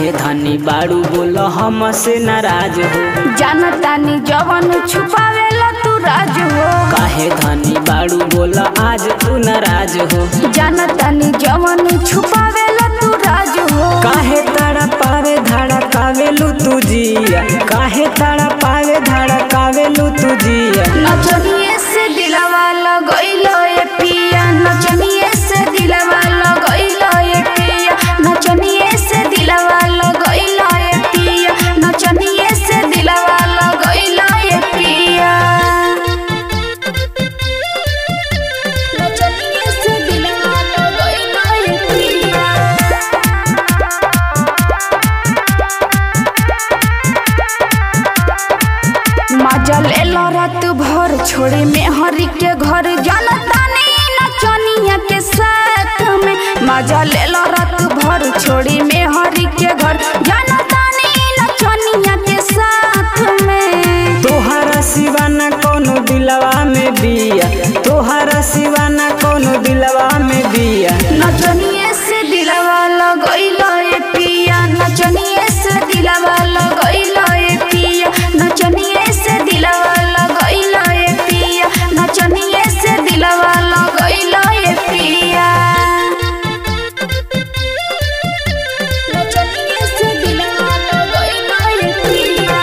काहे धनी बाड़ू बोल हमसे नाराज हो। जानतानी जवन छुपावेला तू राज हो। काहे धनी बाड़ू बोल आज तू नाराज हो। जानतानी जवन छुपावेला तू राज हो। काहे ताड़ा पावे धाड़ा कावेलू तू जिया। काहे ताड़ा पावे धाड़ा कावेलू तू जिया। नचनिए से दिलवा लगइलो ए पिया। नचनिए से दिलवा लगइलो ए पिया। नचनिए से दिलवा लगइलो ए पिया। नचनिए से दिलवा लगइलो ए पिया। नचनिए से दिलवा लगइलो ए पिया। मजा लेला रात भर छोड़े में हरी के घर। जानतानी नचनिया के साथ में मजा लेला रात भर छोड़े में हरी के घर। जानतानी नचनिया के साथ में तोहरा सिवाना कोनो दिलवा में बिया। तोहरा सिवाना कोनो दिलवा में बिया। नचनिए से दिलवा लगइलो ए पिया। नचनिए से दिलवा लगइलो ए पिया। नचनिए से दिलवा लगइलो ए पिया। नचनिए से दिलवा लगइलो ए पिया। नचनिए से दिलवा लगइलो ए पिया।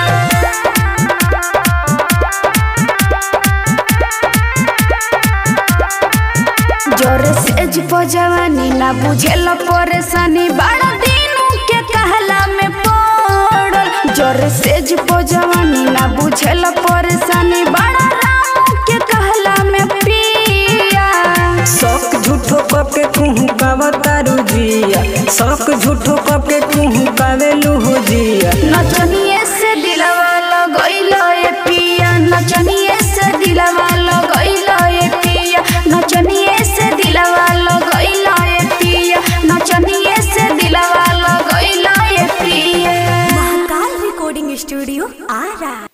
जोर से जवानी ना बुझेल परेशानी। बड़ा दिनों के कहला में पड़ल। जोर से जवानी ना बुझेल परेशानी। बड़ा राम के कहला में पिया। शौक झूठो कके कुहू कावतारू जिया। शौक झूठो कके कुहू कावेलू